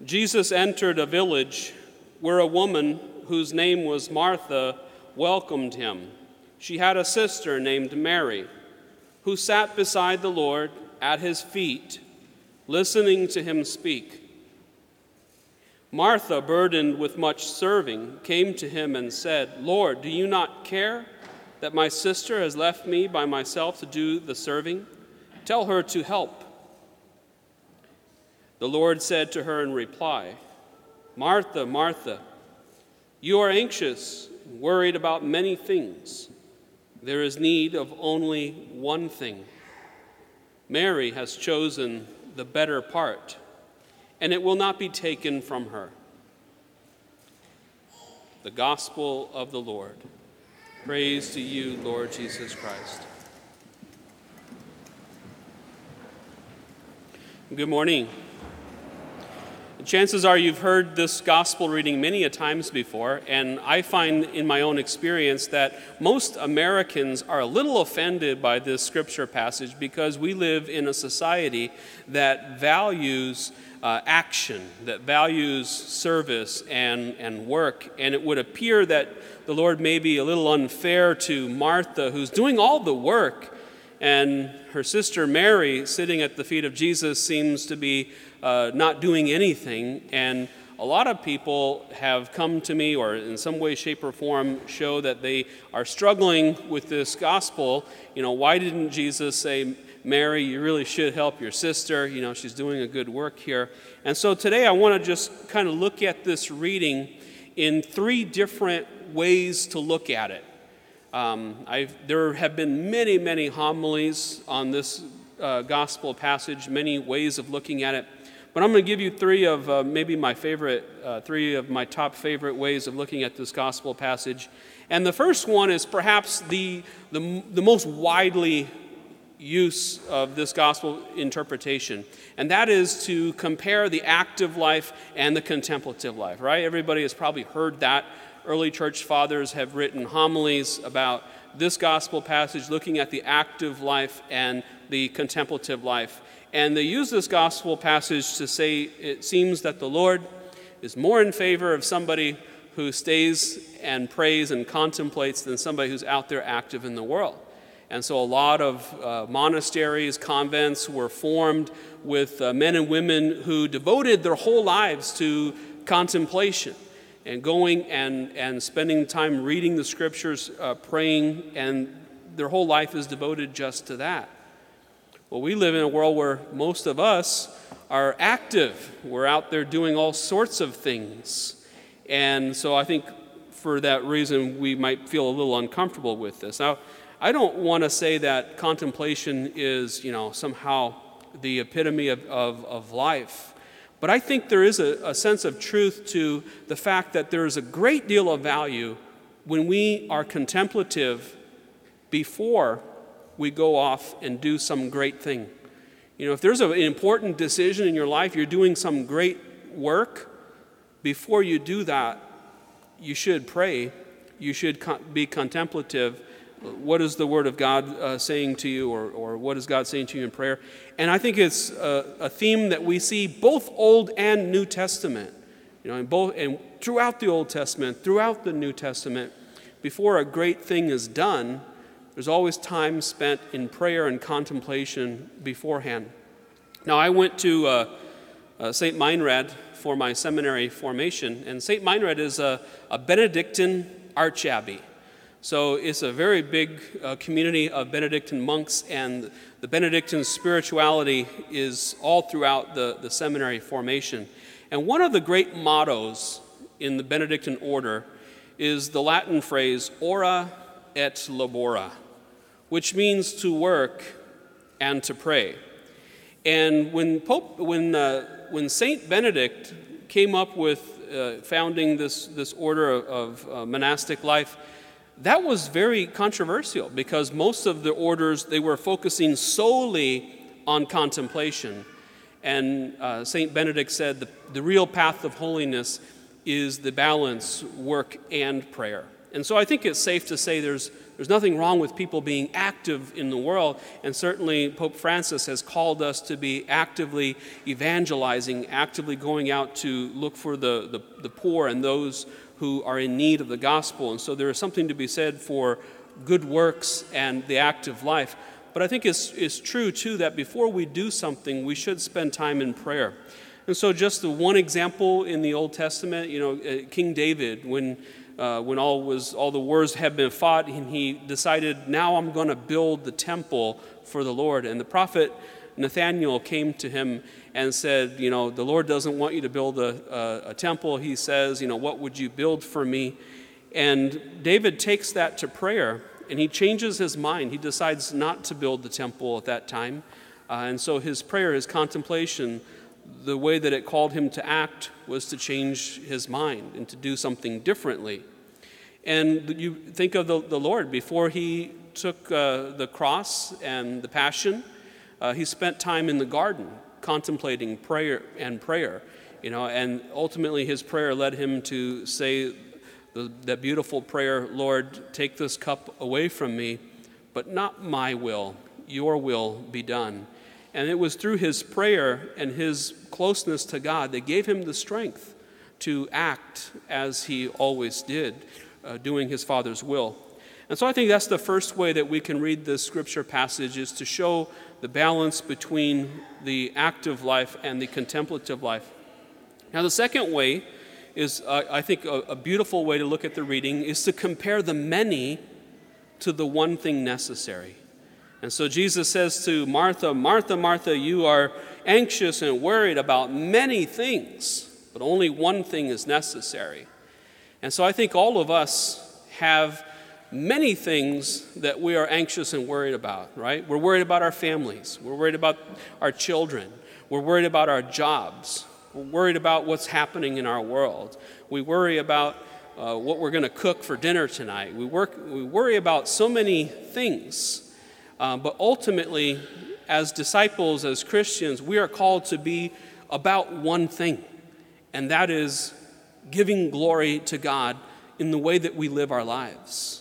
Jesus entered a village where a woman whose name was Martha welcomed him. She had a sister named Mary, who sat beside the Lord at his feet, listening to him speak. Martha, burdened with much serving, came to him and said, "Lord, do you not care that my sister has left me by myself to do the serving? Tell her to help." The Lord said to her in reply, "Martha, Martha, you are anxious, worried about many things. There is need of only one thing. Mary has chosen the better part, and it will not be taken from her." The Gospel of the Lord. Praise to you, Lord Jesus Christ. Good morning. Chances are you've heard this gospel reading many a times before, and I find in my own experience that most Americans are a little offended by this scripture passage because we live in a society that values action, that values service and work, and it would appear that the Lord may be a little unfair to Martha, who's doing all the work, and her sister Mary, sitting at the feet of Jesus, seems to be not doing anything. And a lot of people have come to me, or in some way, shape, or form, show that they are struggling with this gospel. Why didn't Jesus say, "Mary, you really should help your sister. She's doing a good work here." And so today I want to just kind of look at this reading in three different ways to look at it. There have been many, many homilies on this gospel passage, many ways of looking at it. But I'm going to give you three of my top favorite ways of looking at this gospel passage. And the first one is perhaps the most widely use of this gospel interpretation, and that is to compare the active life and the contemplative life, right? Everybody has probably heard that. Early church fathers have written homilies about this gospel passage, looking at the active life and the contemplative life. And they use this gospel passage to say it seems that the Lord is more in favor of somebody who stays and prays and contemplates than somebody who's out there active in the world. And so a lot of monasteries, convents were formed with men and women who devoted their whole lives to contemplation and going and spending time reading the scriptures, praying, and their whole life is devoted just to that. Well, we live in a world where most of us are active. We're out there doing all sorts of things. And so I think for that reason, we might feel a little uncomfortable with this. Now, I don't want to say that contemplation is, somehow the epitome of life. But I think there is a sense of truth to the fact that there is a great deal of value when we are contemplative before we go off and do some great thing. If there's an important decision in your life, you're doing some great work, before you do that, you should pray. You should be contemplative. What is the Word of God saying to you, or what is God saying to you in prayer? And I think it's a theme that we see both Old and New Testament. And throughout the Old Testament, throughout the New Testament, before a great thing is done, there's always time spent in prayer and contemplation beforehand. Now, I went to St. Meinrad for my seminary formation, and St. Meinrad is a Benedictine archabbey. So it's a very big community of Benedictine monks, and the Benedictine spirituality is all throughout the seminary formation. And one of the great mottos in the Benedictine order is the Latin phrase, ora et labora, which means to work and to pray. And when Saint Benedict came up with founding this order of monastic life, that was very controversial because most of the orders, they were focusing solely on contemplation. And Saint Benedict said the real path of holiness is the balance, work, and prayer. And so I think it's safe to say there's there's nothing wrong with people being active in the world, and certainly Pope Francis has called us to be actively evangelizing, actively going out to look for the poor and those who are in need of the gospel. And so there is something to be said for good works and the active life. But I think it's true, too, that before we do something, we should spend time in prayer. And so just the one example in the Old Testament, King David, when all the wars had been fought, and he decided, now I'm going to build the temple for the Lord. And the prophet Nathaniel came to him and said, the Lord doesn't want you to build a temple. He says, what would you build for me? And David takes that to prayer, and he changes his mind. He decides not to build the temple at that time. And so his prayer, his contemplation, the way that it called him to act was to change his mind and to do something differently. And you think of the Lord. Before he took the cross and the passion, he spent time in the garden contemplating prayer, and ultimately his prayer led him to say that beautiful prayer, Lord, take this cup away from me, but not my will, your will be done. And it was through his prayer and his closeness to God that gave him the strength to act as he always did, doing his Father's will. And so I think that's the first way that we can read this scripture passage, is to show the balance between the active life and the contemplative life. Now, the second way is, I think, a beautiful way to look at the reading is to compare the many to the one thing necessary. And so Jesus says to Martha, Martha, Martha, you are anxious and worried about many things, but only one thing is necessary. And so I think all of us have many things that we are anxious and worried about, right? We're worried about our families. We're worried about our children. We're worried about our jobs. We're worried about what's happening in our world. We worry about what we're going to cook for dinner tonight. We worry about so many things. But ultimately, as disciples, as Christians, we are called to be about one thing, and that is giving glory to God in the way that we live our lives.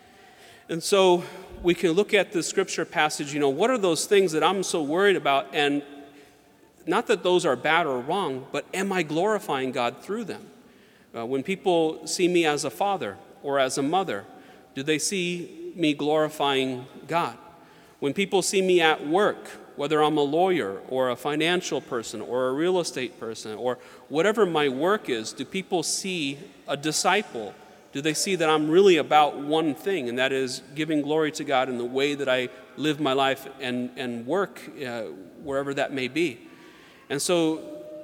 And so we can look at the scripture passage, what are those things that I'm so worried about? And not that those are bad or wrong, but am I glorifying God through them? When people see me as a father or as a mother, do they see me glorifying God? When people see me at work, whether I'm a lawyer or a financial person or a real estate person or whatever my work is, do people see a disciple? Do they see that I'm really about one thing, and that is giving glory to God in the way that I live my life and work, wherever that may be? And so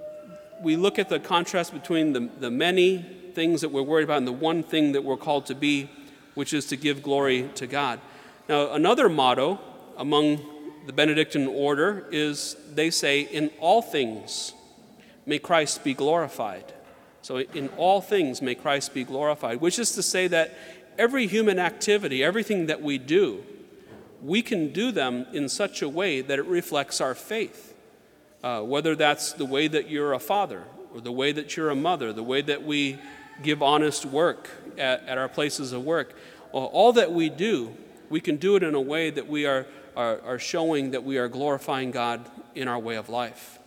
we look at the contrast between the many things that we're worried about and the one thing that we're called to be, which is to give glory to God. Now, another motto among the Benedictine order is, they say, in all things may Christ be glorified. So in all things may Christ be glorified, which is to say that every human activity, everything that we do, we can do them in such a way that it reflects our faith. Whether that's the way that you're a father, or the way that you're a mother, the way that we give honest work at our places of work, all that we do, we can do it in a way that we are showing that we are glorifying God in our way of life.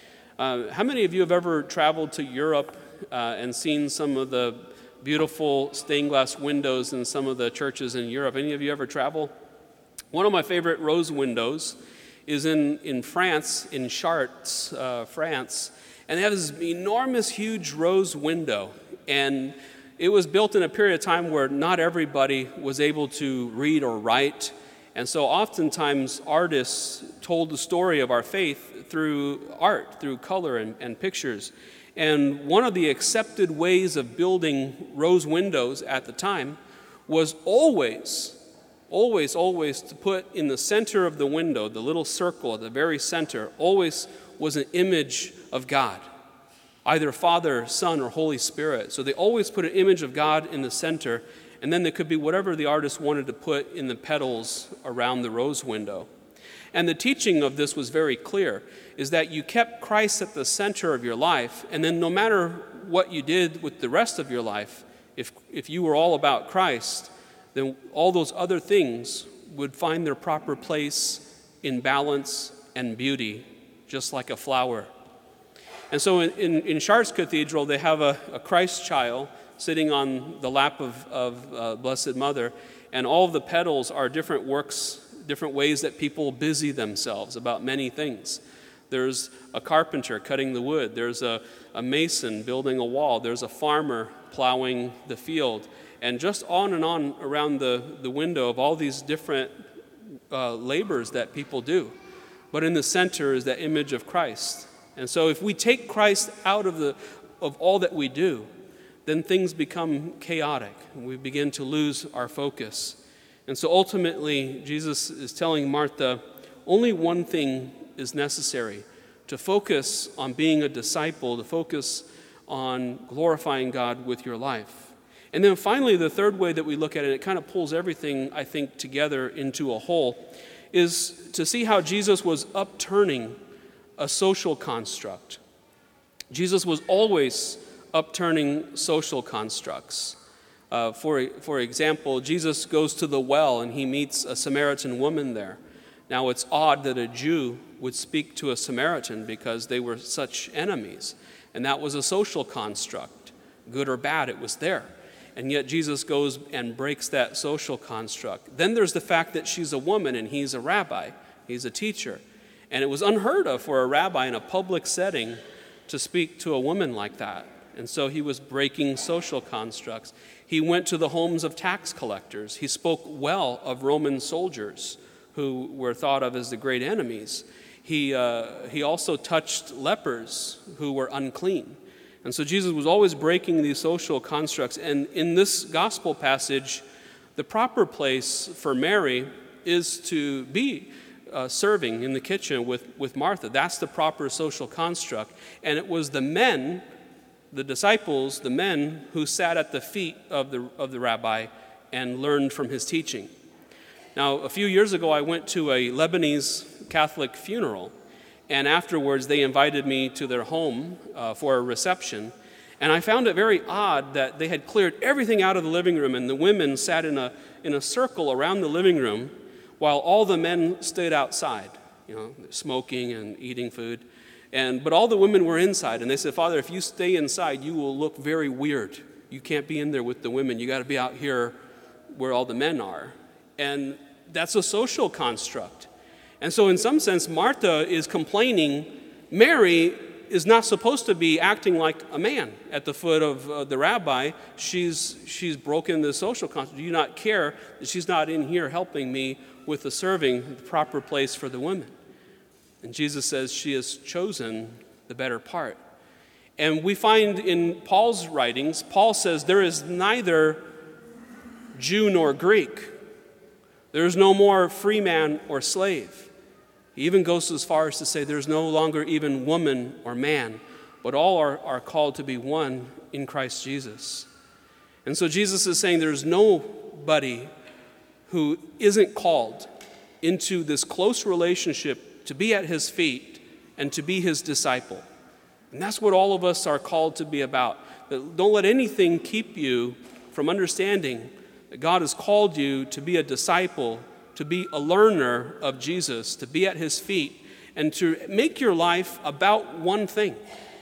How many of you have ever traveled to Europe and seen some of the beautiful stained glass windows in some of the churches in Europe? Any of you ever travel? One of my favorite rose windows is in France, in Chartres, France, and they have this enormous, huge rose window, and it was built in a period of time where not everybody was able to read or write, and so oftentimes artists told the story of our faith through art, through color and pictures. And one of the accepted ways of building rose windows at the time was always to put in the center of the window, the little circle at the very center, always was an image of God, either Father, Son, or Holy Spirit. So they always put an image of God in the center, and then there could be whatever the artist wanted to put in the petals around the rose window. And the teaching of this was very clear, is that you kept Christ at the center of your life, and then no matter what you did with the rest of your life, if you were all about Christ, then all those other things would find their proper place in balance and beauty, just like a flower. And so in Chartres Cathedral, they have a Christ child sitting on the lap of Blessed Mother, and all of the petals are different works, different ways that people busy themselves about many things. There's a carpenter cutting the wood. There's a mason building a wall. There's a farmer plowing the field. And just on and on around the window of all these different labors that people do. But in the center is that image of Christ. And so if we take Christ out of all that we do, then things become chaotic. And we begin to lose our focus. And so ultimately, Jesus is telling Martha, only one thing is necessary: to focus on being a disciple, to focus on glorifying God with your life. And then finally, the third way that we look at it, it kind of pulls everything, I think, together into a whole, is to see how Jesus was upturning a social construct. Jesus was always upturning social constructs. For example, Jesus goes to the well and he meets a Samaritan woman there. Now, it's odd that a Jew would speak to a Samaritan because they were such enemies. And that was a social construct. Good or bad, it was there. And yet Jesus goes and breaks that social construct. Then there's the fact that she's a woman and he's a rabbi. He's a teacher. And it was unheard of for a rabbi in a public setting to speak to a woman like that. And so he was breaking social constructs. He went to the homes of tax collectors. He spoke well of Roman soldiers who were thought of as the great enemies. He also touched lepers who were unclean. And so Jesus was always breaking these social constructs. And in this gospel passage, the proper place for Mary is to be serving in the kitchen with Martha. That's the proper social construct. And it was the men, the disciples, the men who sat at the feet of the rabbi and learned from his teaching. Now, a few years ago, I went to a Lebanese Catholic funeral, and afterwards they invited me to their home for a reception. And I found it very odd that they had cleared everything out of the living room, and the women sat in a circle around the living room while all the men stayed outside, smoking and eating food. But all the women were inside, and they said, "Father, if you stay inside, you will look very weird. You can't be in there with the women. You got to be out here where all the men are." And that's a social construct. And so in some sense, Martha is complaining Mary is not supposed to be acting like a man at the foot of the rabbi. She's broken the social construct. Do you not care that she's not in here helping me with the serving, the proper place for the women? And Jesus says she has chosen the better part. And we find in Paul's writings, Paul says there is neither Jew nor Greek. There is no more free man or slave. He even goes as far as to say there's no longer even woman or man, but all are called to be one in Christ Jesus. And so Jesus is saying there's nobody who isn't called into this close relationship to be at his feet and to be his disciple. And that's what all of us are called to be about. Don't let anything keep you from understanding that God has called you to be a disciple, to be a learner of Jesus, to be at his feet, and to make your life about one thing.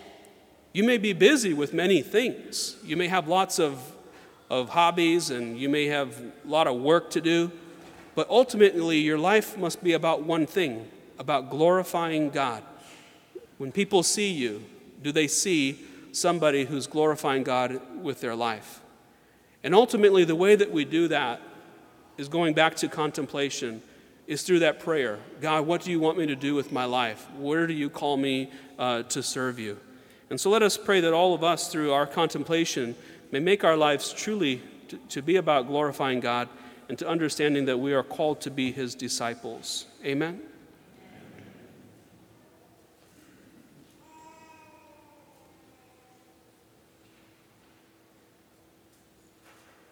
You may be busy with many things. You may have lots of hobbies, and you may have a lot of work to do, but ultimately your life must be about one thing, about glorifying God. When people see you, do they see somebody who's glorifying God with their life? And ultimately, the way that we do that is going back to contemplation, is through that prayer. God, what do you want me to do with my life? Where do you call me to serve you? And so let us pray that all of us, through our contemplation, may make our lives truly to be about glorifying God and to understanding that we are called to be his disciples. Amen.